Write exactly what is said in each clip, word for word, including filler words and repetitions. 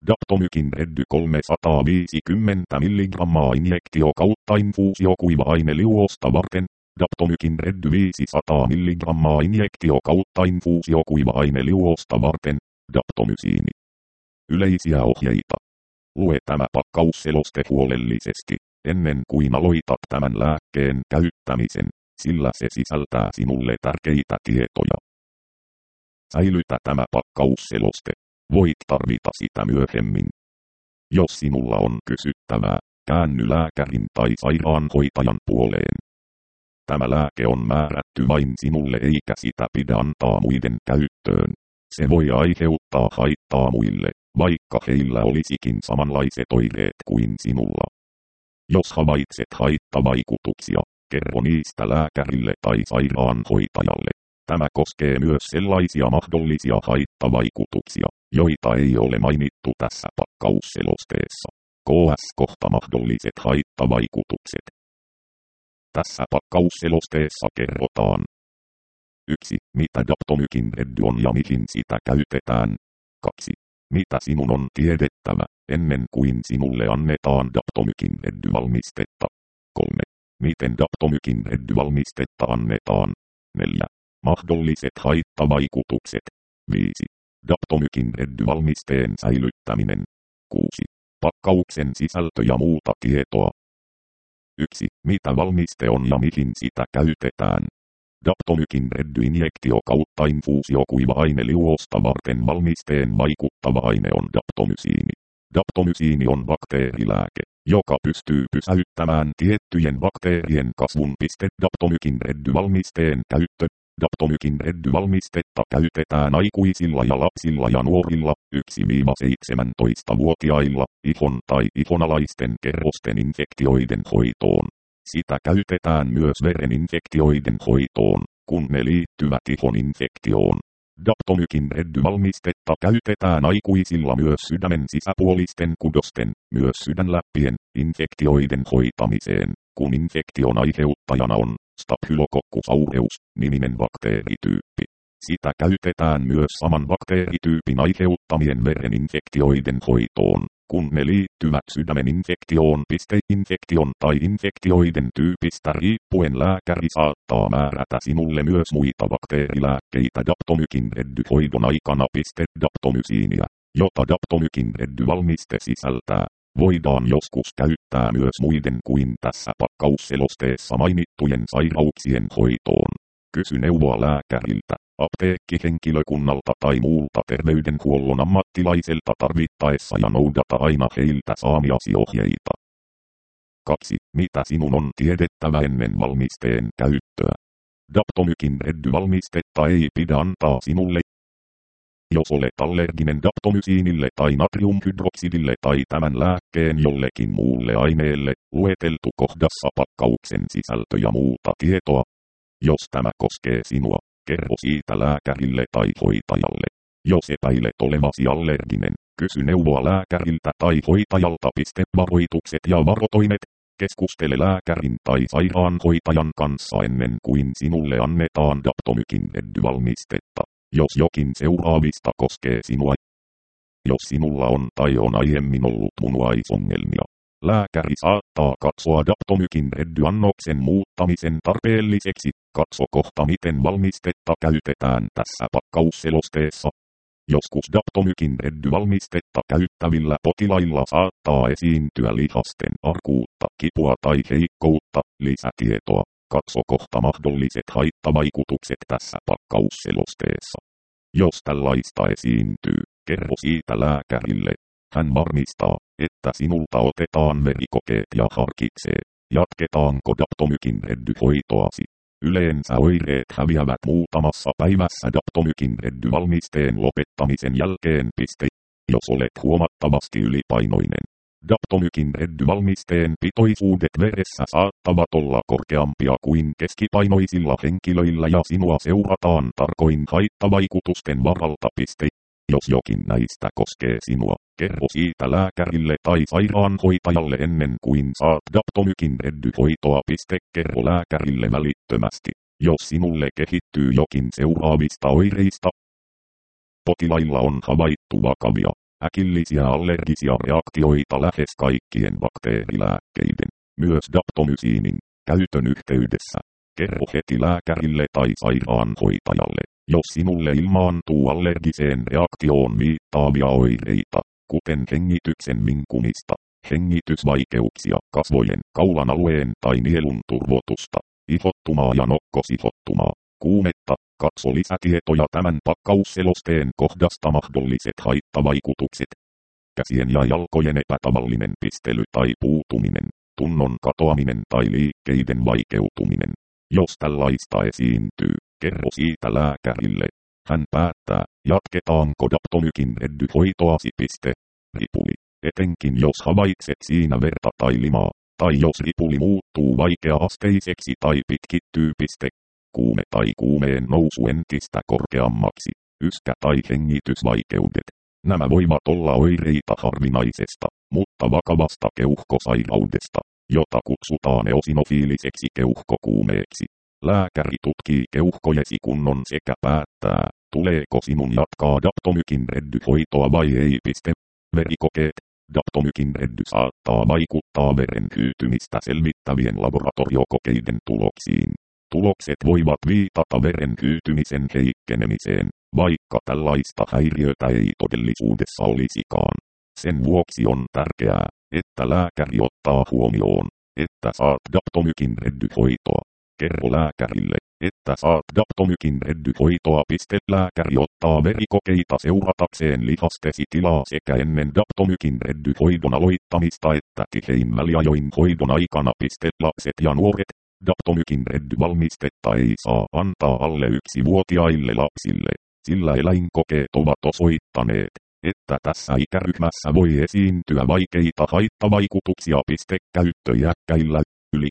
Daptomykin reddy kolmesataaviisikymmentä milligrammaa injektio kautta infuusio kuiva-aine liuosta varten. Daptomykin reddy viisisataa milligrammaa injektio kautta infuusio kuiva-aine liuosta varten. Daptomysiini. Yleisiä ohjeita. Lue tämä pakkausseloste huolellisesti, ennen kuin aloitat tämän lääkkeen käyttämisen, sillä se sisältää sinulle tärkeitä tietoja. Säilytä tämä pakkausseloste. Voit tarvita sitä myöhemmin. Jos sinulla on kysyttävää, käänny lääkärin tai sairaanhoitajan puoleen. Tämä lääke on määrätty vain sinulle eikä sitä pidä antaa muiden käyttöön. Se voi aiheuttaa haittaa muille, vaikka heillä olisikin samanlaiset oireet kuin sinulla. Jos havaitset haittavaikutuksia, kerro niistä lääkärille tai sairaanhoitajalle. Tämä koskee myös sellaisia mahdollisia haittavaikutuksia, joita ei ole mainittu tässä pakkausselosteessa. K S kohta mahdolliset haittavaikutukset. Tässä pakkausselosteessa kerrotaan. yksi. Mitä Daptomykin reddy on ja mihin sitä käytetään. kaksi. Mitä sinun on tiedettävä, ennen kuin sinulle annetaan Daptomykin reddy-valmistetta. kolme. Miten Daptomykin reddy-valmistetta annetaan. neljä. Mahdolliset haittavaikutukset. viisi. Daptomykin reddy-valmisteen säilyttäminen. kuusi. Pakkauksen sisältö ja muuta tietoa. yksi. Mitä valmiste on ja mihin sitä käytetään. Daptomykin reddy-injektio kautta infuusio kuiva-aine liuosta varten valmisteen vaikuttava aine on daptomysiini. Daptomysiini on bakteerilääke, joka pystyy pysäyttämään tiettyjen bakteerien kasvun. Daptomykin reddy-valmisteen käyttö. Daptomykin reddy-valmistetta käytetään aikuisilla ja lapsilla ja nuorilla, yksi–seitsemäntoista-vuotiailla, ihon tai ihonalaisten kerrosten infektioiden hoitoon. Sitä käytetään myös vereninfektioiden hoitoon, kun ne liittyvät ihon infektioon. Daptomykin reddy-valmistetta käytetään aikuisilla myös sydämen sisäpuolisten kudosten, myös sydänläppien, infektioiden hoitamiseen, kun infektion aiheuttajana on Staphylococcus aureus -niminen bakteerityyppi. Sitä käytetään myös saman bakteerityypin aiheuttamien vereninfektioiden hoitoon, kun ne liittyvät sydämen infektioon. Infektion tai infektioiden tyypistä riippuen lääkäri saattaa määrätä sinulle myös muita bakteerilääkkeitä Daptomykin reddy-hoidon aikana. Daptomysiiniä, jota Daptomykin reddy-valmiste sisältää, voidaan joskus käyttää myös muiden kuin tässä pakkausselosteessa mainittujen sairauksien hoitoon. Kysy neuvoa lääkäriltä, apteekkihenkilökunnalta tai muulta terveydenhuollon ammattilaiselta tarvittaessa ja noudata aina heiltä saamiasi ohjeita. kaksi. Mitä sinun on tiedettävä ennen valmisteen käyttöä? Daptomykin reddy-valmistetta ei pidä antaa sinulle, jos olet allerginen daptomysiinille tai natriumhydroksidille tai tämän lääkkeen jollekin muulle aineelle, lueteltu kohdassa pakkauksen sisältö ja muuta tietoa. Jos tämä koskee sinua, kerro siitä lääkärille tai hoitajalle. Jos epäilet olevasi allerginen, kysy neuvoa lääkäriltä tai hoitajalta. Varoitukset ja varotoimet. Keskustele lääkärin tai sairaanhoitajan kanssa ennen kuin sinulle annetaan Daptomykin reddy-valmistetta, jos jokin seuraavista koskee sinua. Jos sinulla on tai on aiemmin ollut munuaisongelmia, lääkäri saattaa katsoa Daptomykin reddy-annoksen muuttamisen tarpeelliseksi. Katso kohta miten valmistetta käytetään tässä pakkausselosteessa. Joskus Daptomykin reddy-valmistetta käyttävillä potilailla saattaa esiintyä lihasten arkuutta, kipua tai heikkoutta. Lisätietoa. Katso kohta mahdolliset haittavaikutukset tässä pakkausselosteessa. Jos tällaista esiintyy, kerro siitä lääkärille. Hän varmistaa, että sinulta otetaan verikokeet ja harkitsee, jatketaanko Daptomykin reddy-hoitoasi. Yleensä oireet häviävät muutamassa päivässä Daptomykin reddy-valmisteen lopettamisen jälkeen. Jos olet huomattavasti ylipainoinen, Daptomykin reddy-valmisteen pitoisuudet veressä saattavat olla korkeampia kuin keskipainoisilla henkilöillä ja sinua seurataan tarkoin haittavaikutusten varalta. Jos jokin näistä koskee sinua, kerro siitä lääkärille tai sairaanhoitajalle ennen kuin saat Daptomykin reddy-hoitoa. Kerro lääkärille välittömästi, jos sinulle kehittyy jokin seuraavista oireista. Potilailla on havaittu vakavia, äkillisiä allergisia reaktioita lähes kaikkien bakteerilääkkeiden, myös daptomysiinin, käytön yhteydessä. Kerro heti lääkärille tai sairaanhoitajalle, jos sinulle ilmaantuu allergiseen reaktioon viittaavia oireita, kuten hengityksen vinkumista, hengitysvaikeuksia, kasvojen, kaulan alueen tai nielun turvotusta, ihottumaa ja nokkosihottumaa, kuumetta. Katso lisätietoja tämän pakkausselosteen kohdasta mahdolliset haittavaikutukset. Käsien ja jalkojen epätavallinen pistely tai puutuminen, tunnon katoaminen tai liikkeiden vaikeutuminen. Jos tällaista esiintyy, kerro siitä lääkärille. Hän päättää, jatketaanko daptomykin reddyhoitoasi. Ripuli. Etenkin jos havaitset siinä verta tai limaa, tai jos ripuli muuttuu vaikea-asteiseksi tai pitkittyy. Kuume tai kuumeen nousu entistä korkeammaksi, yskä tai hengitysvaikeudet. Nämä voivat olla oireita harvinaisesta, mutta vakavasta keuhkosairaudesta, jota kutsutaan eosinofiiliseksi keuhkokuumeeksi. Lääkäri tutkii keuhkojesi kunnon sekä päättää, tuleeko sinun jatkaa daptomykin reddyhoitoa vai ei. Verikokeet. Daptomykin reddy saattaa vaikuttaa veren hyytymistä selvittävien laboratoriokokeiden tuloksiin. Tulokset voivat viitata veren hyytymisen heikkenemiseen, vaikka tällaista häiriötä ei todellisuudessa olisikaan. Sen vuoksi on tärkeää, että lääkäri ottaa huomioon, että saat daptomykin reddyhoitoa. Kerro lääkärille, että saat daptomykin reddyhoitoa. Lääkäri ottaa verikokeita seuratakseen lihastesi tilaa sekä ennen daptomykin reddyhoidon aloittamista että tihein väliajoin hoidon aikana. Lapset ja nuoret. Daptomykin reddy-valmistetta ei saa antaa alle yksivuotiaille lapsille, sillä eläinkokeet ovat osoittaneet, että tässä ikäryhmässä voi esiintyä vaikeita haittavaikutuksia. Käyttöiäkkäillä yli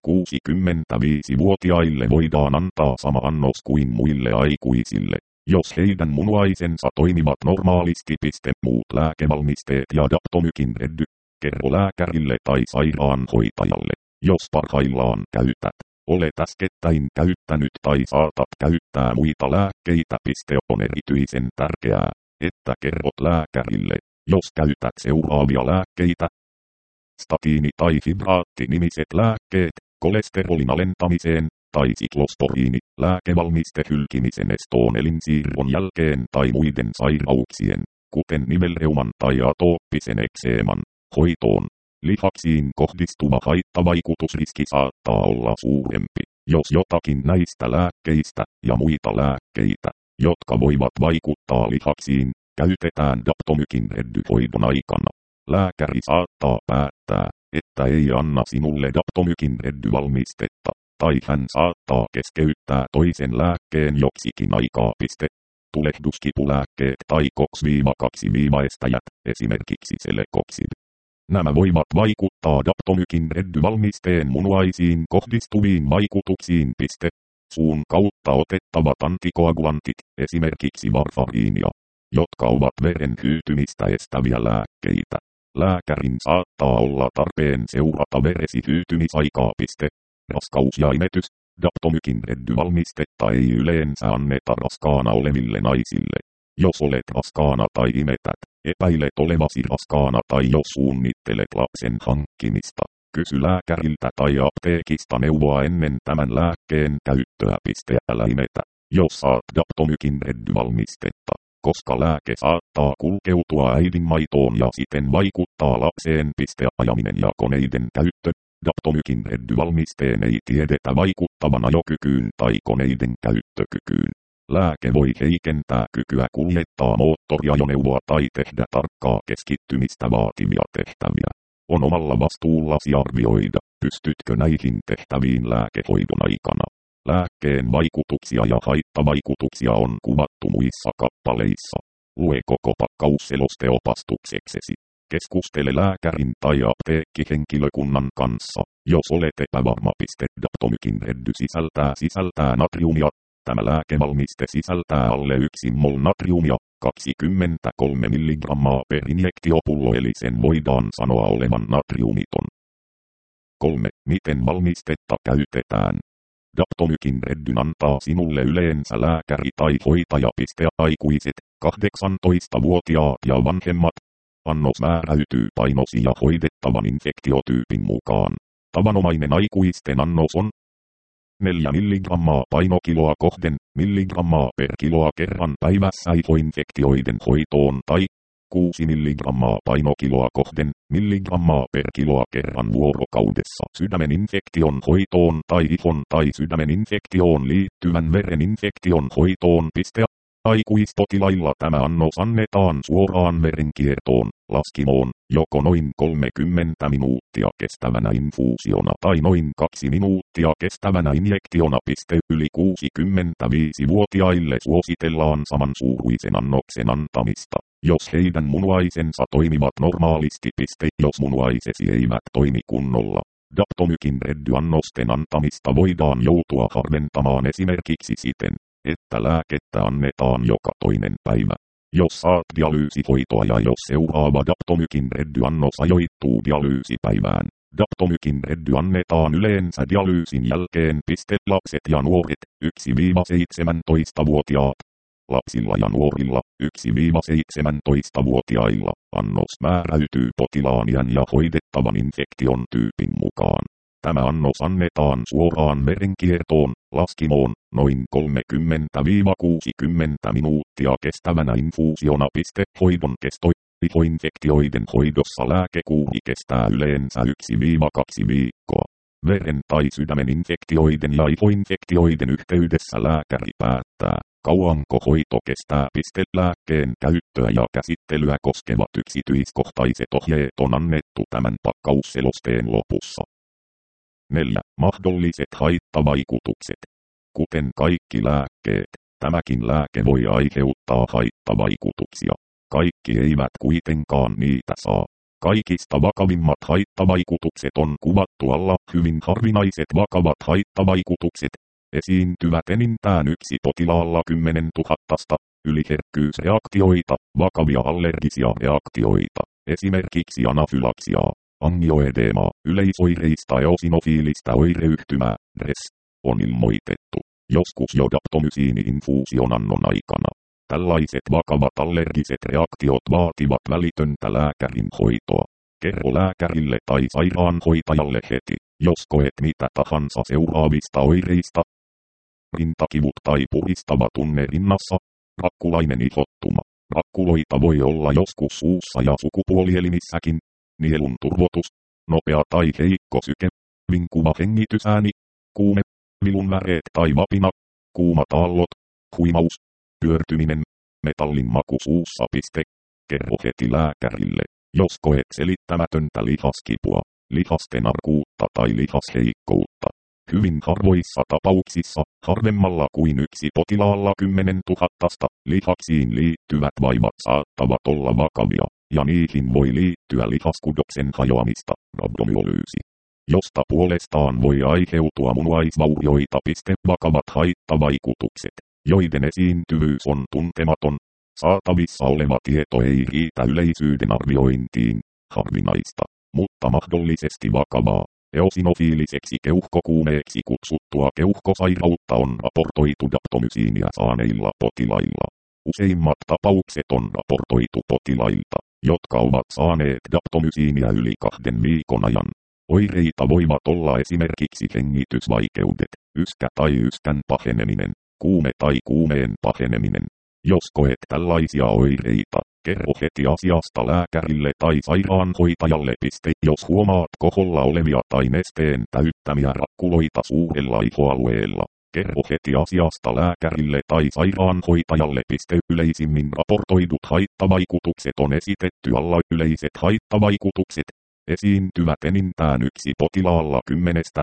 kuusikymmentäviisivuotiaille voidaan antaa sama annos kuin muille aikuisille, jos heidän munuaisensa toimivat normaalisti. Muut lääkevalmisteet ja daptomykin reddy. Kerro lääkärille tai sairaanhoitajalle, jos parhaillaan käytät. Olet äskettäin käyttänyt tai saatat käyttää muita lääkkeitä. On erityisen tärkeää, että kerrot lääkärille, jos käytät seuraavia lääkkeitä. Statiini- tai fibraatti-nimiset lääkkeet, kolesterolin alentamiseen, tai siklosporiini, lääkevalmiste hylkimisen estoon elinsiirron jälkeen tai muiden sairauksien, kuten nivelreuman tai atooppisen ekseeman, hoitoon. Lihaksiin kohdistuva haittavaikutusriski saattaa olla suurempi, jos jotakin näistä lääkkeistä ja muita lääkkeitä, jotka voivat vaikuttaa lihaksiin, käytetään daptomykin reddyhoidon aikana. Lääkäri saattaa päättää, että ei anna sinulle daptomykin reddyvalmistetta, tai hän saattaa keskeyttää toisen lääkkeen joksikin aikaa. Tulehduskipulääkkeet tai koks kaksi estäjät, esimerkiksi Celecoxib. Nämä voivat vaikuttaa daptomykin reddyvalmisteen munuaisiin kohdistuviin vaikutuksiin. Suun kautta otettavat antikoagulantit, esimerkiksi varfariinia, jotka ovat veren hyytymistä estäviä lääkkeitä. Lääkärin saattaa olla tarpeen seurata veresi hyytymisaikaa. Raskaus ja imetys. Daptomykin reddyvalmistetta ei yleensä anneta raskaana oleville naisille. Jos olet raskaana tai imetät, epäilet olevasi raskaana tai jos suunnittelet lapsen hankkimista, kysy lääkäriltä tai apteekista neuvoa ennen tämän lääkkeen käyttöä. Älä imetä, jos saat daptomykin reddyvalmistetta, koska lääke saattaa kulkeutua äidinmaitoon ja siten vaikuttaa lapseen. Ajaminen ja koneiden käyttö. Daptomykin reddyvalmisteen ei tiedetä vaikuttavan ajokykyyn tai koneiden käyttökykyyn. Lääke voi heikentää kykyä kuljettaa moottoriajoneuvoa tai tehdä tarkkaa keskittymistä vaativia tehtäviä. On omalla vastuullasi arvioida, pystytkö näihin tehtäviin lääkehoidon aikana. Lääkkeen vaikutuksia ja haittavaikutuksia on kuvattu muissa kappaleissa. Lue koko pakkausseloste opastukseksesi. Keskustele lääkärin tai apteekkihenkilökunnan kanssa, jos olet epävarma. Daptomykin reddy sisältää sisältää natriumia. Tämä lääkevalmiste sisältää alle yksi mol natriumia, kaksikymmentäkolme milligrammaa per injektiopullo, eli sen voidaan sanoa olevan natriumiton. kolme. Miten valmistetta käytetään? Daptomykin reddyn antaa sinulle yleensä lääkäri tai hoitaja. Aikuiset, kahdeksantoistavuotiaat ja vanhemmat. Annos määräytyy painosi ja hoidettavan infektiotyypin mukaan. Tavanomainen aikuisten annos on neljä milligrammaa painokiloa kohden, milligrammaa per kiloa kerran päivässä aivoinfektioiden hoitoon tai kuusi milligrammaa painokiloa kohden, milligrammaa per kiloa kerran vuorokaudessa sydämen infektion hoitoon tai ihon tai sydämen infektioon liittyvän veren infektion hoitoon. Piste. Aikuispotilailla tämä annos annetaan suoraan verenkiertoon, laskimoon, joko noin kolmekymmentä minuuttia kestävänä infuusiona tai noin kaksi minuuttia kestävänä injektiona. Yli kuusikymmentäviisivuotiaille suositellaan samansuuruisen annoksen antamista, jos heidän munuaisensa toimivat normaalisti. Jos munuaisesi eivät toimi kunnolla, Daptomykin reddyannosten antamista voidaan joutua harventamaan esimerkiksi siten, että lääkettä annetaan joka toinen päivä. Jos saat dialyysihoitoa ja jos seuraava Daptomykin reddyannos ajoittuu dialyysipäivään, Daptomykin reddy annetaan yleensä dialyysin jälkeen. Lapset ja nuoret, yksi seitsemäntoista-vuotiaat. Lapsilla ja nuorilla, yksi seitsemäntoista-vuotiailla, annos määräytyy potilaan iän ja hoidettavan infektion tyypin mukaan. Tämä annos annetaan suoraan verenkiertoon, laskimoon, noin kolmekymmentä kuusikymmentä minuuttia kestävänä infuusiona. Hoidon kesto. Ihoinfektioiden hoidossa lääkekuuri kestää yleensä yksi kaksi viikkoa. Veren tai sydämen infektioiden ja ihoinfektioiden yhteydessä lääkäri päättää, kauanko hoito kestää. Lääkkeen käyttöä ja käsittelyä koskevat yksityiskohtaiset ohjeet on annettu tämän pakkausselosteen lopussa. neljä. Mahdolliset haittavaikutukset. Kuten kaikki lääkkeet, tämäkin lääke voi aiheuttaa haittavaikutuksia. Kaikki eivät kuitenkaan niitä saa. Kaikista vakavimmat haittavaikutukset on kuvattu alla. Hyvin harvinaiset vakavat haittavaikutukset esiintyvät enintään yksi potilaalla kymmenen tuhatta. Yliherkkyysreaktioita, vakavia allergisia reaktioita, esimerkiksi anafylaksiaa, angioedemaa, yleisoireista eosinofiilistä oireyhtymää, D R E S, on ilmoitettu, joskus jo daptomysiini-infuusion annon aikana. Tällaiset vakavat allergiset reaktiot vaativat välitöntä lääkärin hoitoa. Kerro lääkärille tai sairaanhoitajalle heti, jos koet mitä tahansa seuraavista oireista. Rintakivut tai puristava tunne rinnassa. Rakkulainen ihottuma. Rakkuloita voi olla joskus suussa ja sukupuolielimissäkin. Nielun turvotus. Nopea tai heikko syke. Vinkuva hengitysääni. Kuume. Vilun väreet tai vapina. Kuumat aallot. Huimaus. Pyörtyminen. Metallin maku suussa. Piste. Kerro heti lääkärille, jos koet selittämätöntä lihaskipua, lihasten arkuutta tai lihasheikkoutta. Hyvin harvoissa tapauksissa, harvemmalla kuin yksi potilaalla kymmenen tuhatta, lihaksiin liittyvät vaivat saattavat olla vakavia, ja niihin voi liittyä lihaskudoksen hajoamista, rabdomyolyysi, josta puolestaan voi aiheutua munuaisvaurioita. Vakavat haittavaikutukset, joiden esiintyvyys on tuntematon. Saatavissa oleva tieto ei riitä yleisyyden arviointiin, harvinaista, mutta mahdollisesti vakavaa. Eosinofiiliseksi keuhkokuumeeksi kutsuttua keuhkosairautta on raportoitu daptomysiiniä saaneilla potilailla. Useimmat tapaukset on raportoitu potilailta, jotka ovat saaneet daptomysiiniä yli kahden viikon ajan. Oireita voivat olla esimerkiksi hengitysvaikeudet, yskä tai yskän paheneminen, kuume tai kuumeen paheneminen. Jos koet tällaisia oireita, kerro heti asiasta lääkärille tai sairaanhoitajalle. Jos huomaat koholla olevia tai nesteen täyttämiä rakkuloita suurella ihoalueella, kerro heti asiasta lääkärille tai sairaanhoitajalle. Yleisimmin raportoidut haittavaikutukset on esitetty alla. Yleiset haittavaikutukset esiintyvät enintään yksi potilaalla kymmenestä.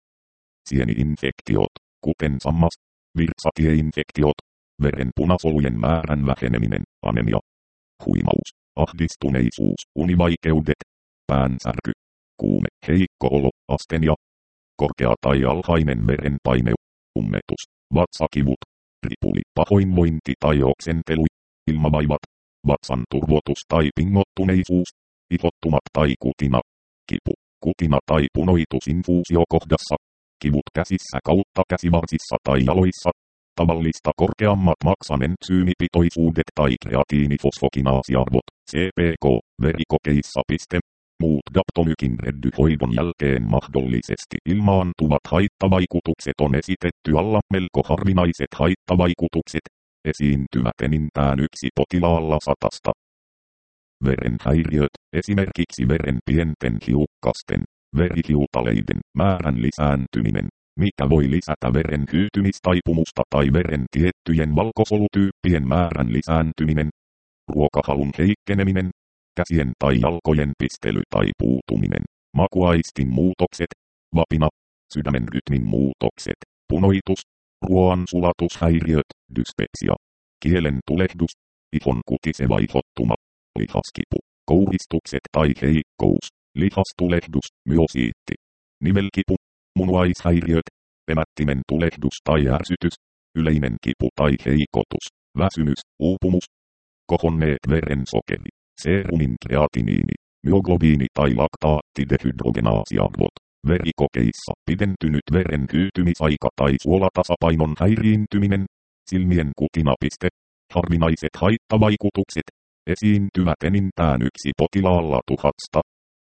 Sieni-infektiot, kuten sammas, virsatieinfektiot, verenpunasolujen määrän väheneminen, anemia, huimaus, ahdistuneisuus, univaikeudet, päänsärky, kuume, heikko olo, astenia, korkea tai alhainen verenpaine, ummetus, vatsakivut, ripuli, pahoinvointi tai oksentelu, ilmavaivat, vatsan turvotus tai pingottuneisuus, ihottumat tai kutina, kipu, kutina tai punoitus infuusiokohdassa, kivut käsissä kautta käsivarsissa tai jaloissa, tavallista korkeammat maksanentsyymipitoisuudet tai kreatiinifosfokinaasiarvot, C P K, verikokeissa. Muut daptomykin reddyhoidon jälkeen mahdollisesti ilmaantuvat haittavaikutukset on esitetty alla. Melko harvinaiset haittavaikutukset esiintyvät enintään yksi potilaalla satasta. Verenhäiriöt, esimerkiksi veren pienten hiukkasten, verihiutaleiden määrän lisääntyminen, mikä voi lisätä veren hyytymistaipumusta tai veren tiettyjen valkosolutyyppien määrän lisääntyminen, ruokahalun heikkeneminen, käsien tai jalkojen pistely tai puutuminen, makuaistin muutokset, vapina, sydämen rytmin muutokset, punoitus, ruoan sulatushäiriöt, dyspepsia, kielen tulehdus, ihon kutiseva ihottuma, lihaskipu, kouristukset tai heikkous, lihastulehdus, myosiitti, nivelkipu, munuaishäiriöt, emättimen tulehdus tai ärsytys, yleinen kipu tai heikotus, väsymys, uupumus, kohonneet verensokeri, seerumin kreatiniini, myoglobiini tai laktaattidehydrogenaasiarvot, verikokeissa pidentynyt veren hyytymisaika tai suolatasapainon häiriintyminen, silmien kutinapiste, harvinaiset haittavaikutukset, esiintyvät enintään yksi potilaalla tuhasta.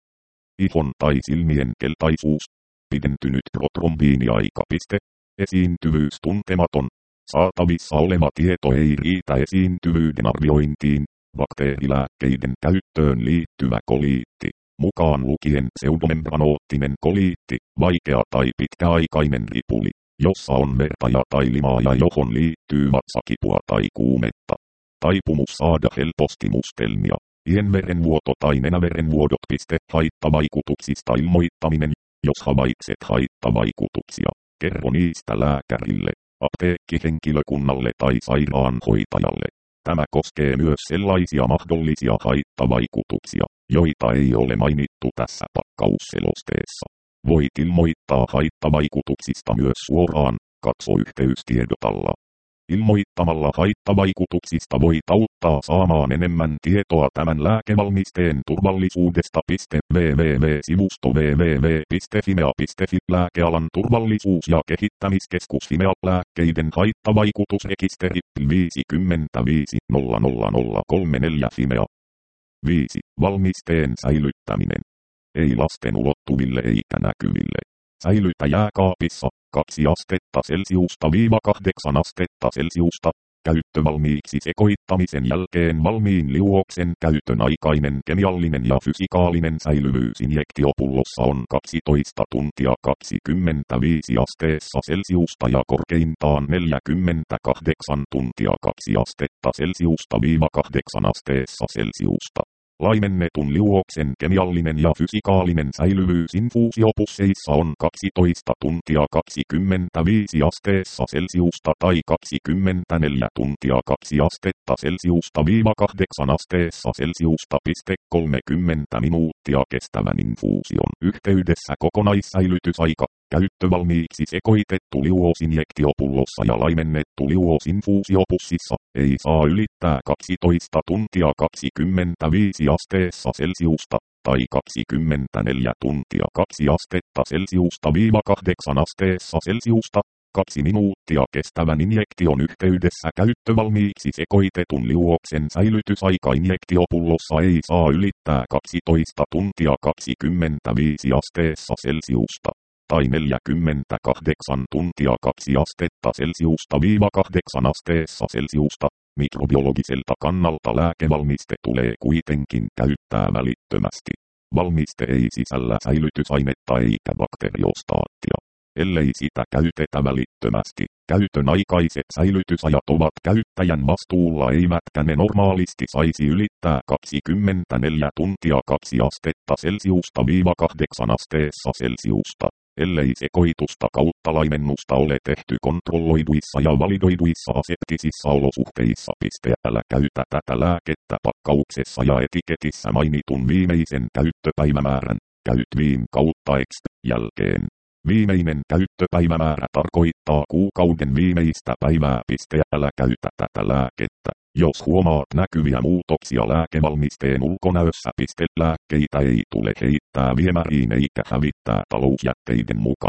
Ihon tai silmien keltaisuus, pidentynyt protrombiiniaikapiste, esiintyvyys tuntematon, saatavissa oleva tieto ei riitä esiintyvyyden arviointiin, bakteerilääkkeiden käyttöön liittyvä koliitti, mukaan lukien pseudomembranoottinen koliitti, vaikea tai pitkäaikainen ripuli, jossa on verta ja tai limaa ja johon liittyy vatsakipua tai kuumetta. Taipumus saada helposti mustelmia, ienverenvuoto tai nenäverenvuodot. Haittavaikutuksista ilmoittaminen, jos havaitset haittavaikutuksia, kerro niistä lääkärille, apteekkihenkilökunnalle tai sairaanhoitajalle. Tämä koskee myös sellaisia mahdollisia haittavaikutuksia, joita ei ole mainittu tässä pakkausselosteessa. Voit ilmoittaa haittavaikutuksista myös suoraan, katso yhteystiedot alla. Ilmoittamalla haittavaikutuksista voit auttaa saamaan enemmän tietoa tämän lääkevalmisteen turvallisuudesta. www.sivusto www piste fimea piste fi Lääkealan turvallisuus- ja kehittämiskeskus Fimea lääkkeiden haittavaikutusrekisteri viisikymmentäviisi nolla nolla nolla kolmekymmentäneljä Fimea. viisi. Valmisteen säilyttäminen. Ei lasten ulottuville eikä näkyville. Säilytä jääkaapissa kaksi astetta Celsiusta viiva kahdeksan astetta Celsiusta. Käyttövalmiiksi sekoittamisen jälkeen valmiin liuoksen käytön aikainen kemiallinen ja fysikaalinen säilyvyys injektiopullossa on kaksitoista tuntia kaksikymmentäviisi asteessa Celsiusta ja korkeintaan neljäkymmentäkahdeksan tuntia kaksi astetta Celsiusta viiva kahdeksan asteessa Celsiusta. Laimennetun liuoksen kemiallinen ja fysikaalinen säilyvyys infuusiopusseissa on kaksitoista tuntia kaksikymmentäviisi asteessa Celsiusta tai kaksikymmentäneljä tuntia kaksi astetta Celsiusta viiva kahdeksan asteessa Celsiusta. kolmekymmentä minuuttia kestävän infuusion yhteydessä kokonaissäilytysaika. Käyttövalmiiksi sekoitettu liuosinjektiopullossa ja laimennettu liuosinfuusiopussissa ei saa ylittää kaksitoista tuntia kaksikymmentäviisi asteessa Celsiusta tai kaksikymmentäneljä tuntia kaksi astetta Celsiusta viiva kahdeksan asteessa Celsiusta. Kaksi minuuttia kestävän injektion yhteydessä käyttövalmiiksi sekoitetun liuoksen säilytysaika injektiopullossa ei saa ylittää kaksitoista tuntia kaksikymmentäviisi asteessa Celsiusta tai neljäkymmentäkahdeksan tuntia kaksi astetta Celsiusta viiva kahdeksan asteessa Celsiusta. Mikrobiologiselta kannalta lääkevalmiste tulee kuitenkin käyttää välittömästi. Valmiste ei sisällä säilytysainetta eikä bakteriostaattia. Ellei sitä käytetä välittömästi, käytön aikaiset säilytysajat ovat käyttäjän vastuulla eivätkä ne normaalisti saisi ylittää kaksikymmentäneljä tuntia kaksi astetta Celsiusta viiva kahdeksan asteessa Celsiusta. Ellei sekoitusta kautta laimennusta ole tehty kontrolloiduissa ja validoiduissa aseptisissa olosuhteissa. Älä käytä tätä lääkettä pakkauksessa ja etiketissä mainitun viimeisen käyttöpäivämäärän, käyt viim kautta exp jälkeen. Viimeinen käyttöpäivämäärä tarkoittaa kuukauden viimeistä päivää. Älä käytä tätä lääkettä, jos huomaat näkyviä muutoksia lääkevalmisteen ulkonäössä. Lääkkeitä ei tule heittää viemäriin eikä hävittää talousjätteiden mukana.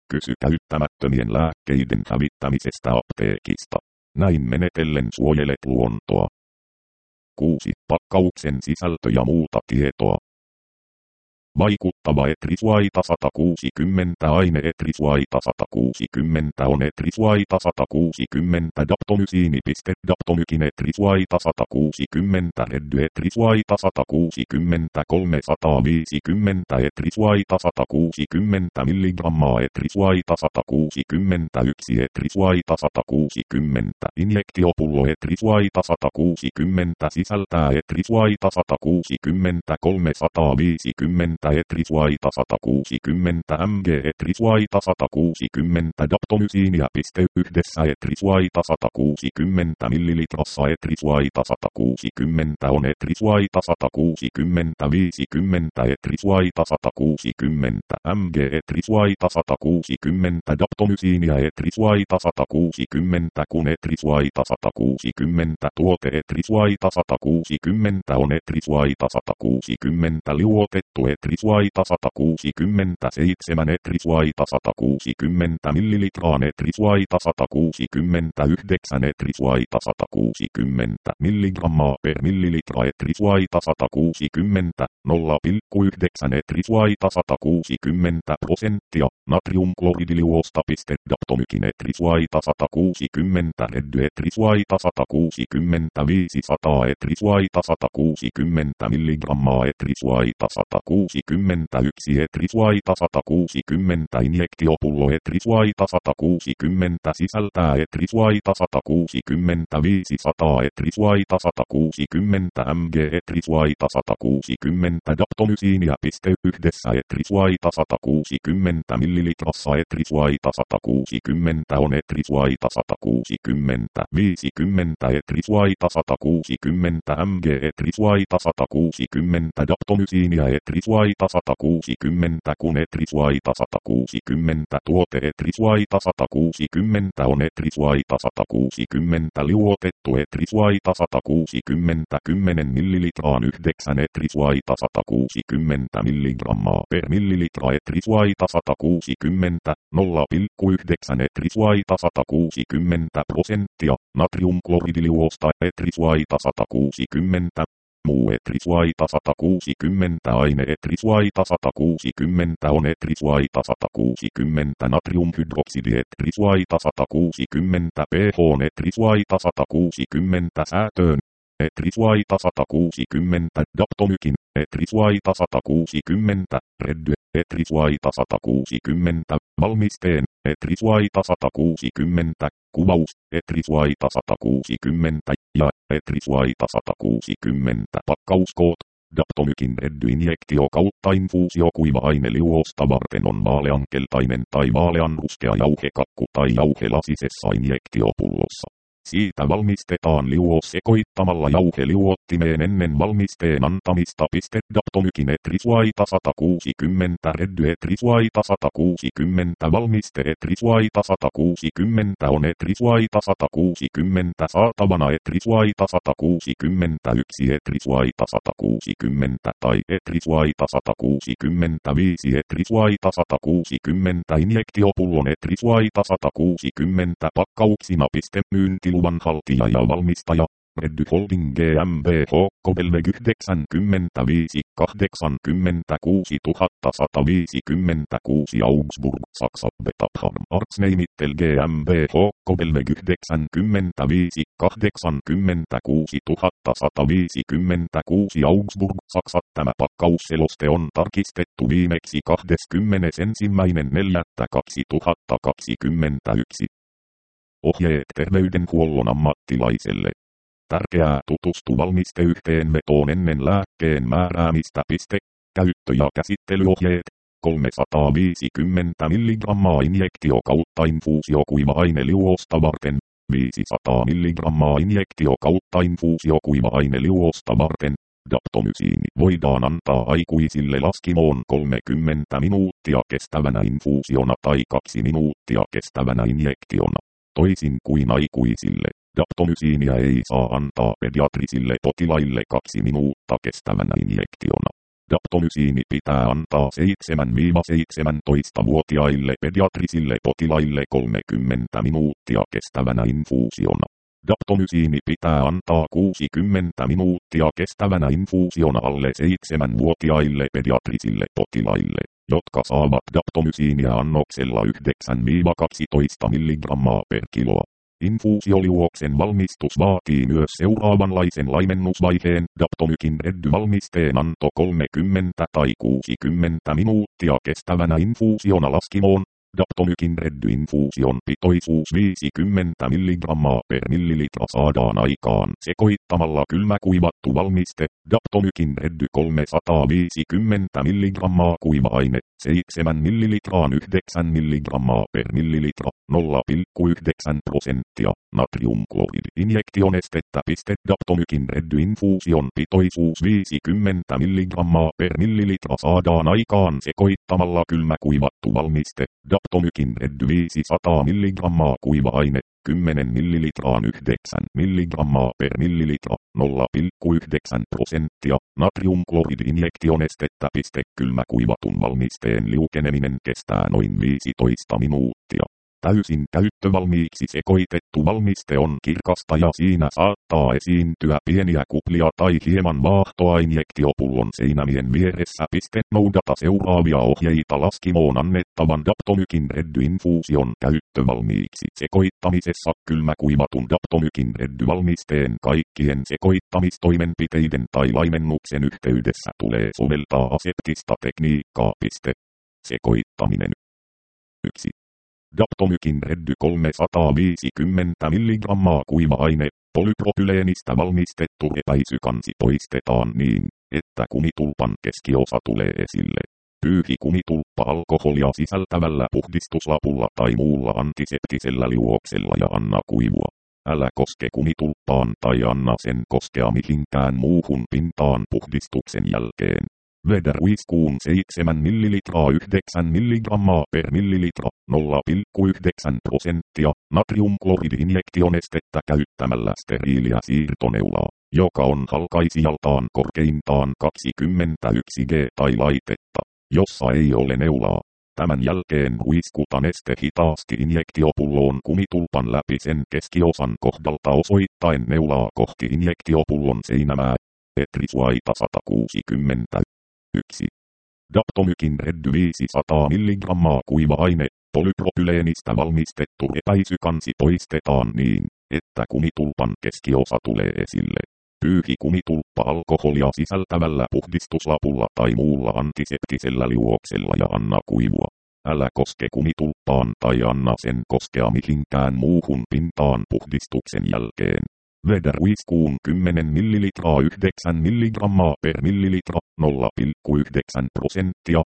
Kysy käyttämättömien lääkkeiden hävittämisestä apteekista. Näin menetellen suojelet luontoa. kuusi. Pakkauksen sisältö ja muuta tietoa. Vaikuttava etrisuaita sata kuusikymmentä aine etrisuaita sata kuusikymmentä on etrisuaita sata kuusikymmentä daptomysiini. Daptomykin etrisuaita sata kuusikymmentä reddy etrisuaita sata kuusikymmentä kolmesataaviisikymmentä etrisuaita sata kuusikymmentä milligrammaa etrisuaita sata kuusikymmentä yksi etrisuaita sata kuusikymmentä injektiopullo etrisuaita sata kuusikymmentä sisältää etrisuaita sata kuusikymmentä kolmesataaviisikymmentä etrisuaita sata kuusikymmentä mg etrisuaita sata kuusikymmentä daptomysiinia. Yhdessä etrisuaita sata kuusikymmentä millilitrassa etrisuaita sata kuusikymmentä on etrisuaita sata kuusikymmentä viisikymmentä etrisuaita sata kuusikymmentä mg etrisuaita sata kuusikymmentä daptomysiinia etrisuaita sata kuusikymmentä kun etrisuaita sata kuusikymmentä tuote etrisuaita sata kuusikymmentä on etrisuaita sata kuusikymmentä liuotettu etrisuaita sata kuusikymmentäseitsemän etrisuaita sata kuusikymmentä millilitraan etrisuaita sata kuusikymmentäyhdeksän etrisuaita sata kuusikymmentä milligrammaa per millilitra etrisuaita sata kuusikymmentä nolla pilkku yhdeksän etrisuaita sata kuusikymmentä prosenttia natriumkloridiliuosta. Daptomykin etrisuaita sata kuusikymmentä reddy etrisuaita sata kuusikymmentä viisisataa etrisuaita sata kuusikymmentä milligrammaa etrisuaita sata kuusikymmentäyksi etrisuaita sata kuusikymmentä injektiopullo etrisuaita sata kuusikymmentä sisältää etrisuaita sata kuusikymmentä viisisataa etrisuaita sata kuusikymmentä mg etrisuaita sata kuusikymmentä daptomysiinia. Yhdessä etrisuaita sata kuusikymmentä millilitrassa etrisuaita sata kuusikymmentä on etrisuaita sata kuusikymmentä viisikymmentä etrisuaita sata kuusikymmentä mg etrisuaita sata kuusikymmentä daptomysiinia etrisuaita sata kuusikymmentä kun etrisuaita sata kuusikymmentä tuote etrisuaita sata kuusikymmentä on etrisuaita sata kuusikymmentä liuotettu etrisuaita sata kuusikymmentä kymmenen millilitraan yhdeksän etrisuaita sata kuusikymmentä milligrammaa per millilitra etrisuaita sata kuusikymmentä nolla pilkku yhdeksän etrisuaita sata kuusikymmentä prosenttia natriumkloridiliuosta etrisuaita sata kuusikymmentä muu etrisuaita sata kuusikymmentä aine etrisuaita sata kuusikymmentä on etrisuaita sata kuusikymmentä natriumhydroksidi etrisuaita sata kuusikymmentä pH etrisuaita sata kuusikymmentä säätöön etrisuaita sata kuusikymmentä daptomykin etrisuaita sata kuusikymmentä reddy etrisuaita sata kuusikymmentä valmisteen etrisuaita sata kuusikymmentä kuvaus etrisuaita sata kuusikymmentä ja etrisuaita sata kuusikymmentä pakkauskoot. Daptomykin reddy injektio kautta infuusio kuiva-aine liuosta varten on vaaleankeltainen tai vaaleanruskea jauhekakku tai jauhe lasisessa injektiopullossa. Siitä valmistetaan liuos sekoittamalla jauheliuottimeen ennen valmisteen antamista. Daptomykin etrisuaita sata kuusikymmentä reddy etrisuaita sata kuusikymmentä valmiste etrisuaita sata kuusikymmentä on etrisuaita sata kuusikymmentä saatavana etrisuaita sata kuusikymmentäyksi etrisuaita sata kuusikymmentä tai etrisuaita sata kuusikymmentäviisi etrisuaita sata kuusikymmentä injektiopullon etrisuaita sata kuusikymmentä pakkauksina. Myyntiluvan haltija ja valmistaja Reddy Holding GmbH Kobelveg yhdeksänkymmentäviisi kahdeksankymmentäkuusi sata viisikymmentäkuusi Augsburg Saksa Betapharm Arzneimittel GmbH Kobelveg yhdeksänkymmentäviisi kahdeksankymmentäkuusi sata viisikymmentäkuusi Augsburg Saksa. Tämä pakkausseloste on tarkistettu viimeksi kahdeskymmenesensimmäinen neljättä kaksituhattakaksikymmentäyksi. Ohjeet terveydenhuollon ammattilaiselle. Tärkeää tutustu valmisteyhteenvetoon ennen lääkkeen määräämistä. Käyttö- ja käsittelyohjeet. kolmesataaviisikymmentä milligrammaa injektio kautta infuusio kuiva-aine liuosta varten. viisisataa milligrammaa injektio kautta infuusio kuiva-aine liuosta varten. Daptomysiini voidaan antaa aikuisille laskimoon kolmekymmentä minuuttia kestävänä infuusiona tai kaksi minuuttia kestävänä injektiona. Toisin kuin aikuisille, daptomysiiniä ei saa antaa pediatrisille potilaille kaksi minuuttia kestävänä injektiona. Daptomysiini pitää antaa seitsemän–seitsemäntoista-vuotiaille pediatrisille potilaille kolmekymmentä minuuttia kestävänä infuusiona. Daptomysiini pitää antaa kuusikymmentä minuuttia kestävänä infuusiona alle seitsemänvuotiaille pediatrisille potilaille, jotka saavat daptomysiiniä annoksella yhdeksän–kaksitoista milligrammaa per kiloa. Infuusioliuoksen valmistus vaatii myös seuraavanlaisen laimennusvaiheen: Daptomykin reddy-valmisteen anto kolmekymmentä tai kuusikymmentä minuuttia kestävänä infuusiona laskimoon. Daptomykin reddy-infuusion pitoisuus viisikymmentä milligrammaa per millilitra saadaan aikaan sekoittamalla kylmäkuivattu valmiste. Daptomykin reddy kolmesataaviisikymmentä milligrammaa kuiva-aine seitsemän millilitraan yhdeksän milligrammaa per millilitra, nolla pilkku yhdeksän prosenttia natriumklorid-injektionestettä. Daptomykin reddy-infuusion pitoisuus viisikymmentä milligrammaa per millilitra saadaan aikaan sekoittamalla kylmäkuivattu valmiste. Daptomykin reddy viisisataa milligrammaa kuiva-aine kymmenen millilitraan yhdeksän milligrammaa per millilitra, nolla pilkku yhdeksän prosenttia natriumklorid-injektionestettä. Kylmäkuivatun valmisteen liukeneminen kestää noin viisitoista minuuttia. Täysin käyttövalmiiksi sekoitettu valmiste on kirkasta ja siinä saattaa esiintyä pieniä kuplia tai hieman vaahtoa injektiopullon seinämien vieressä. Noudata seuraavia ohjeita laskimoon annettavan Daptomykin reddy-infuusion käyttövalmiiksi sekoittamisessa. Kylmäkuivatun Daptomykin reddy-valmisteen kaikkien sekoittamistoimenpiteiden tai laimennuksen yhteydessä tulee soveltaa aseptista tekniikkaa. Sekoittaminen. yksi. Daptomykin reddy kolmesataaviisikymmentä milligrammaa kuiva-aine polypropyleenistä valmistettu epäisykansi poistetaan niin, että kumitulpan keskiosa tulee esille. Pyyhi kumitulppa alkoholia sisältävällä puhdistuslapulla tai muulla antiseptisellä liuoksella ja anna kuivua. Älä koske kumitulppaan tai anna sen koskea mihinkään muuhun pintaan puhdistuksen jälkeen. Vedä ruiskuun seitsemän millilitraa yhdeksän milligrammaa per millilitra, nolla pilkku yhdeksän prosenttia natriumklorid-injektionestettä käyttämällä steriiliä siirtoneulaa, joka on halkaisijaltaan korkeintaan kaksikymmentäyksi grammaa tai laitetta, jossa ei ole neulaa. Tämän jälkeen ruiskuta neste hitaasti injektiopulloon kumitulpan läpi sen keskiosan kohdalta osoittaen neulaa kohti injektiopullon seinämää. Etrisuaita sata kuusikymmentä. yksi. Daptomykin reddy viisisataa milligrammaa kuiva-aine polypropyleenistä valmistettu epäisykansi poistetaan niin, että kumitulpan keskiosa tulee esille. Pyyhi kumitulppa alkoholia sisältävällä puhdistuslapulla tai muulla antiseptisellä liuoksella ja anna kuivua. Älä koske kumitulppaan tai anna sen koskea mihinkään muuhun pintaan puhdistuksen jälkeen. Vedä ruiskuun kymmenen millilitraa yhdeksän milligrammaa per millilitra, nolla pilkku yhdeksän prosenttia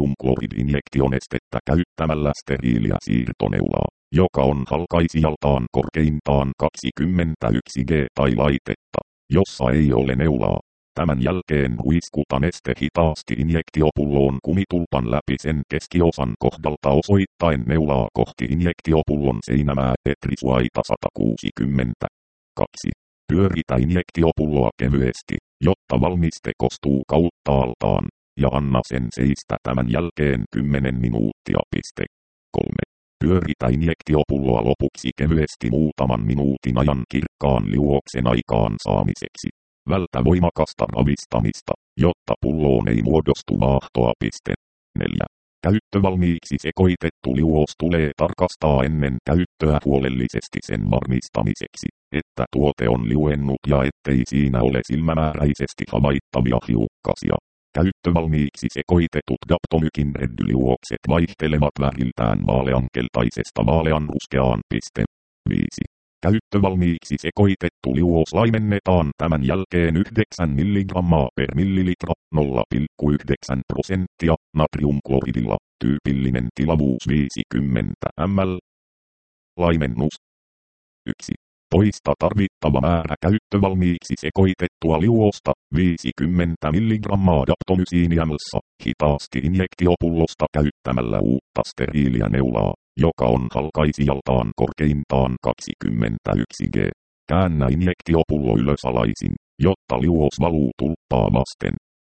natriumklorid-injektionestettä käyttämällä steriiliä siirtoneulaa, joka on halkaisijaltaan korkeintaan kaksikymmentäyksi grammaa tai laitetta, jossa ei ole neulaa. Tämän jälkeen ruiskuta neste hitaasti injektiopulloon kumitulpan läpi sen keskiosan kohdalta osoittaen neulaa kohti injektiopullon seinämää. Etrisuaita sata kuusikymmentä. kaksi. Pyöritä injektiopulloa kevyesti, jotta valmiste kostuu kauttaaltaan, ja anna sen seistä tämän jälkeen kymmenen minuuttia. kolme. Pyöritä injektiopulloa lopuksi kevyesti muutaman minuutin ajan kirkkaan liuoksen aikaan saamiseksi. Vältä voimakasta ravistamista, jotta pulloon ei muodostu vaahtoa. neljä. Käyttövalmiiksi sekoitettu liuos tulee tarkastaa ennen käyttöä huolellisesti sen varmistamiseksi, että tuote on liuennut ja ettei siinä ole silmämääräisesti havaittavia hiukkasia. Käyttövalmiiksi sekoitetut Daptomykin reddy-liuokset vaihtelevat väriltään vaaleankeltaisesta vaaleanruskeaan. viisi. Käyttövalmiiksi sekoitettu liuos laimennetaan tämän jälkeen yhdeksän milligrammaa per millilitra, nolla pilkku yhdeksän prosenttia natriumkloridilla, tyypillinen tilavuus viisikymmentä millilitraa. Laimennus. yksi. Poista tarvittava määrä käyttövalmiiksi sekoitettua liuosta, viisikymmentä milligrammaa daptomysiiniämssä, hitaasti injektiopullosta käyttämällä uutta steriiliä neulaa, joka on halkaisijaltaan korkeintaan kaksikymmentäyksi grammaa. Käännä injektiopullo ylösalaisin, jotta liuos valuu tulppaa vasten.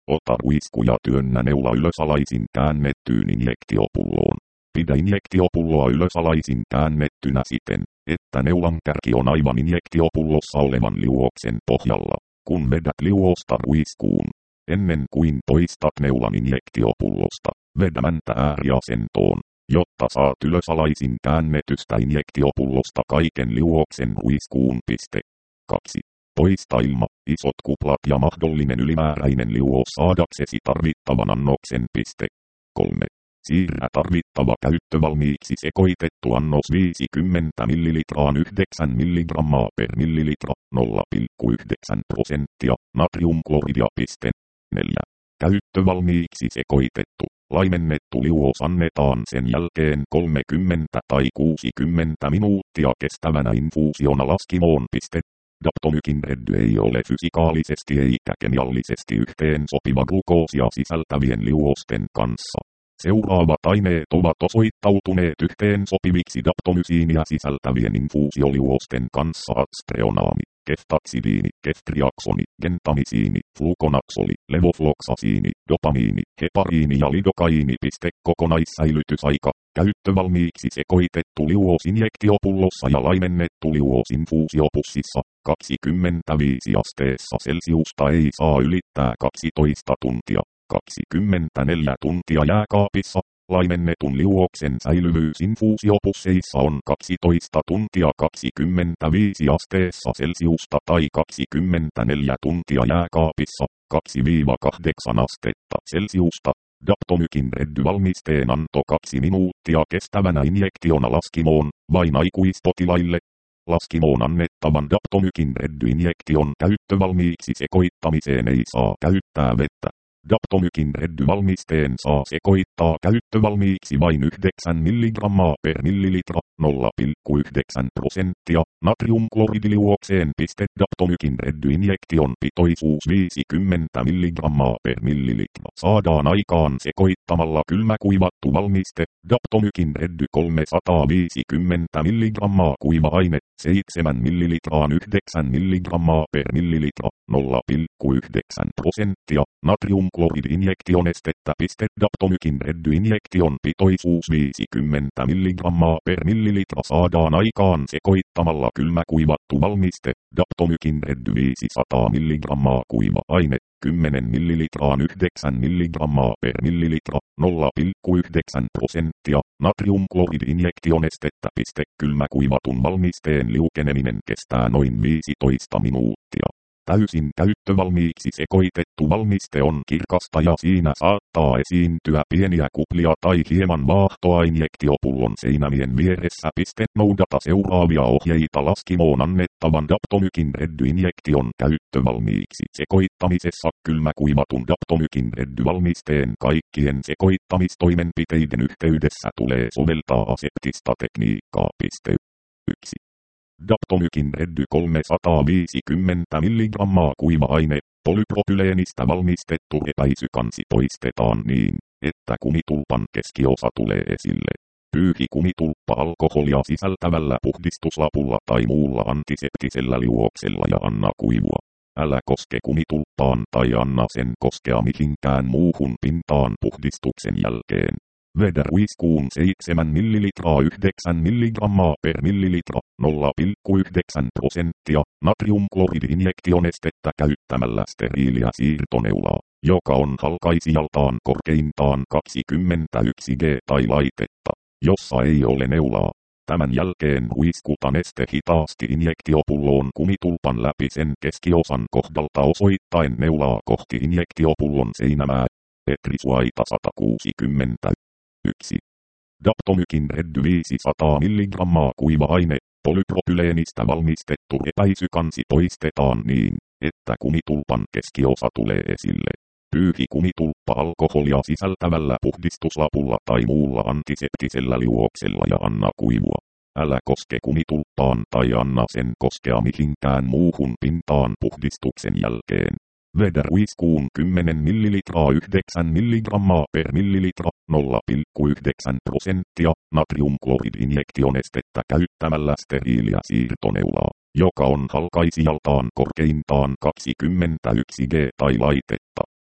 Ota ruisku ja työnnä neula ylösalaisin käännettyyn injektiopulloon. Pidä injektiopulloa ylösalaisin käännettynä siten, että neulan kärki on aivan injektiopullossa olevan liuoksen pohjalla, kun vedät liuosta ruiskuun. Ennen kuin poistat neulan injektiopullosta, vedä mäntä ääriasentoon, jotta saat ylösalaisin käännetystä injektiopullosta kaiken liuoksen ruiskuun. Piste. kaksi. Poista ilma, isot kuplat ja mahdollinen ylimääräinen liuos saadaksesi tarvittavan annoksen. Piste. kolme. Siirrä tarvittava käyttövalmiiksi sekoitettu annos viisikymmentä millilitraa yhdeksän milligrammaa per millilitra, nolla pilkku yhdeksän prosenttia, natriumkloridia. Piste. neljä. Käyttövalmiiksi sekoitettu, laimennettu liuos annetaan sen jälkeen kolmekymmentä tai kuusikymmentä minuuttia kestävänä infuusiona laskimoon. Piste. Daptomykin reddy ei ole fysikaalisesti eikä kemiallisesti yhteen sopiva glukoosia sisältävien liuosten kanssa. Seuraavat aineet ovat osoittautuneet yhteen sopiviksi daptomysiinia sisältävien infuusioliuosten kanssa: atspreonaami, keftaksidiini, keftriaksoni, gentamisiini, flukonaksoli, levofloksasiini, dopamiini, hepariini ja lidokaiini. Kokonaissäilytysaika, käyttövalmiiksi sekoitettu liuos injektiopullossa ja laimennettu liuos infuusiopussissa, kaksikymmentäviisi asteessa Celsiusta ei saa ylittää kaksitoista tuntia. kaksikymmentäneljä tuntia jääkaapissa, laimennetun liuoksen säilyvyys infuusiopusseissa on kaksitoista tuntia kaksikymmentäviisi asteessa Celsiusta tai kaksikymmentäneljä tuntia jääkaapissa, kaksi kahdeksan astetta Celsiusta. Daptomykin reddy-valmisteen anto kaksi minuuttia kestävänä injektiona laskimoon, vain aikuispotilaille. Laskimoon annettavan daptomykin reddy-injektion käyttövalmiiksi sekoittamiseen ei saa käyttää vettä. Daptomykin reddy-valmisteen saa sekoittaa käyttövalmiiksi vain yhdeksän milligrammaa per millilitra, nolla pilkku yhdeksän prosenttia, natriumkloridiliuokseen. Daptomykin reddy-injektion pitoisuus viisikymmentä milligrammaa per millilitra saadaan aikaan sekoittamalla kylmäkuivattu valmiste, daptomykin reddy kolmesataaviisikymmentä milligrammaa kuiva-aine, seitsemän millilitraan yhdeksän milligrammaa per millilitra, nolla pilkku yhdeksän prosenttia, natrium klorid-injektionestettä. Daptomykin reddy-injektion pitoisuus viisikymmentä milligrammaa per millilitra saadaan aikaan sekoittamalla kylmäkuivattu valmiste, daptomykin reddy viisisataa milligrammaa kuiva-aine, kymmenen millilitraan yhdeksän milligrammaa per millilitra, nolla pilkku yhdeksän prosenttia, natriumklorid-injektionestettä. Kylmäkuivatun valmisteen liukeneminen kestää noin viisitoista minuuttia. Täysin käyttövalmiiksi sekoitettu valmiste on kirkasta ja siinä saattaa esiintyä pieniä kuplia tai hieman vaahtoa injektiopullon seinämien vieressä. Noudata seuraavia ohjeita laskimoon annettavan daptomykin reddy-injektion käyttövalmiiksi sekoittamisessa. Kylmäkuivatun daptomykin reddy-valmisteen kaikkien sekoittamistoimenpiteiden yhteydessä tulee soveltaa aseptista tekniikkaa. yksi. Daptomykin reddy kolmesataaviisikymmentä milligrammaa kuiva-aine, polypropyleenistä valmistettu epäisykansi poistetaan niin, että kumitulpan keskiosa tulee esille. Pyyhi kumitulppa alkoholia sisältävällä puhdistuslapulla tai muulla antiseptisellä liuoksella ja anna kuivua. Älä koske kumitulppaan tai anna sen koskea mihinkään muuhun pintaan puhdistuksen jälkeen. Vedä ruiskuun seitsemän millilitraa yhdeksän milligrammaa per millilitra, nolla pilkku yhdeksän prosenttia, natriumklorid-injektionestettä käyttämällä steriiliä siirtoneulaa, joka on halkaisijaltaan korkeintaan kaksikymmentäyksi grammaa tai laitetta, jossa ei ole neulaa. Tämän jälkeen ruiskuta neste hitaasti injektiopulloon kumitulpan läpi sen keskiosan kohdalta osoittaen neulaa kohti injektiopullon seinämää. Petrisuaita sata kuusikymmentä. yksi. Daptomykin reddy viisisataa milligrammaa kuiva-aine, polypropyleenistä valmistettu epäisykansi poistetaan niin, että kumitulpan keskiosa tulee esille. Pyyhi kumitulppa alkoholia sisältävällä puhdistuslapulla tai muulla antiseptisellä liuoksella ja anna kuivua. Älä koske kumitulppaan tai anna sen koskea mihinkään muuhun pintaan puhdistuksen jälkeen. Vedä ruiskuun kymmenen millilitraa yhdeksän milligrammaa per millilitra, nolla pilkku yhdeksän prosenttia, natriumklorid-injektionestettä käyttämällä steriiliä siirtoneulaa, joka on halkaisijaltaan korkeintaan kaksikymmentäyksi grammaa tai laitetta,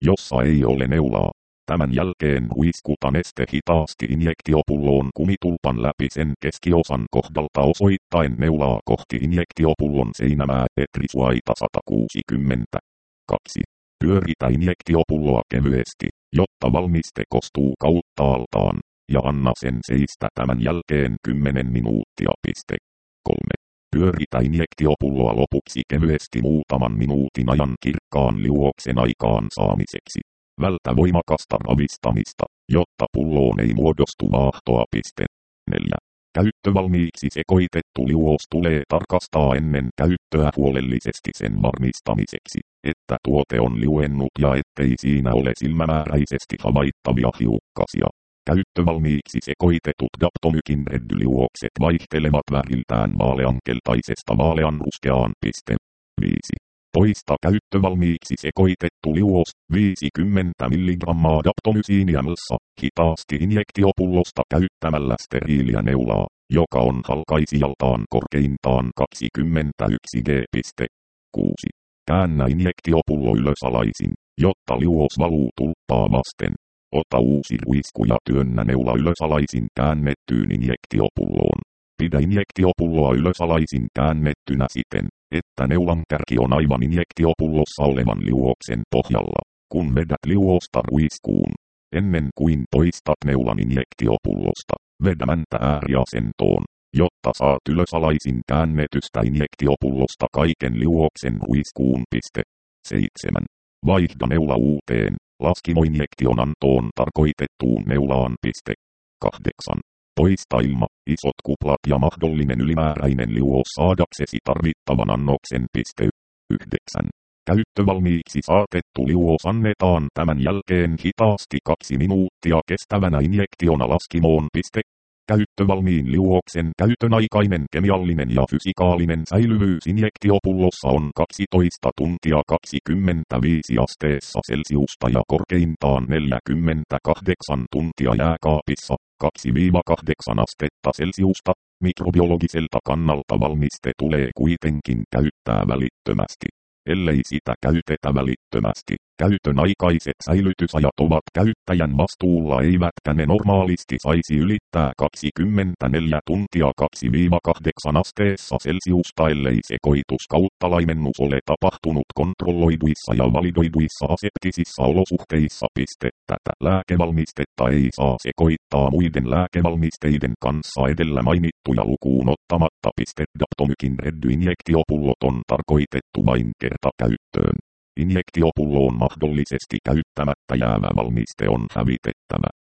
jossa ei ole neulaa. Tämän jälkeen huiskuta neste hitaasti injektiopulloon kumitulpan läpi sen keskiosan kohdalta osoittaen neulaa kohti injektiopullon seinämää etrisuaita sata kuusikymmentä. kaksi. Pyöritä injektiopulloa kevyesti, jotta valmiste kostuu kauttaaltaan, ja anna sen seistä tämän jälkeen kymmenen minuuttia. Piste. kolme. Pyöritä injektiopulloa lopuksi kevyesti muutaman minuutin ajan kirkkaan liuoksen aikaan saamiseksi. Vältä voimakasta ravistamista, jotta pulloon ei muodostu vaahtoa. Piste. neljä. Käyttövalmiiksi sekoitettu liuos tulee tarkastaa ennen käyttöä huolellisesti sen varmistamiseksi, että tuote on liuennut ja ettei siinä ole silmämääräisesti havaittavia hiukkasia. Käyttövalmiiksi sekoitetut Daptomykin reddyliuokset vaihtelevat väriltään vaaleankeltaisesta vaaleanruskeaan. Piste. viisi. Toista käyttövalmiiksi sekoitettu liuos, viisikymmentä milligrammaa daptomysiiniä ml, hitaasti injektiopullosta käyttämällä steriiliä neulaa, joka on halkaisijaltaan korkeintaan kaksikymmentäyksi grammaa. kuusi. Käännä injektiopullo ylösalaisin, jotta liuos valuu tulppaa vasten. Ota uusi ruisku ja työnnä neula ylösalaisin käännettyyn injektiopulloon. Pidä injektiopulloa ylösalaisin käännettynä siten, että neulan kärki on aivan injektiopullossa olevan liuoksen pohjalla, kun vedät liuosta ruiskuun. Ennen kuin poistat neulan injektiopullosta, vedä mäntä ääriasentoon, jotta saat ylösalaisin käännetystä injektiopullosta kaiken liuoksen ruiskuun. Piste. seitsemän. Vaihda neula uuteen, laskimoinjektion antoon tarkoitettuun neulaan. Piste. kahdeksan. Poista ilma, isot kuplat ja mahdollinen ylimääräinen liuos saadaksesi tarvittavan annoksen. Piste. yhdeksän. Käyttövalmiiksi saatettu liuos annetaan tämän jälkeen hitaasti kaksi minuuttia kestävänä injektiona laskimoon. Piste. Käyttövalmiin liuoksen käytön aikainen kemiallinen ja fysikaalinen säilyvyys injektiopullossa on kaksitoista tuntia kaksikymmentäviisi asteessa Celsiusta ja korkeintaan neljäkymmentäkahdeksan tuntia jääkaapissa, kaksi kahdeksan astetta Celsiusta. Mikrobiologiselta kannalta valmiste tulee kuitenkin käyttää välittömästi. Ellei sitä käytetä välittömästi, käytön aikaiset säilytysajat ovat käyttäjän vastuulla eivätkä ne normaalisti saisi ylittää kaksikymmentäneljä tuntia kaksi kahdeksan asteessa Celsiusta, ellei sekoitus kautta laimennus ole tapahtunut kontrolloiduissa ja validoiduissa aseptisissa olosuhteissa. Piste. Tätä lääkevalmistetta ei saa sekoittaa muiden lääkevalmisteiden kanssa edellä mainittuja lukuun ottamatta. Piste. Daptomykin reddy-injektiopullot on tarkoitettu vain kertakäyttöön. Injektiopulloon mahdollisesti käyttämättä jäävä valmiste on hävitettävä.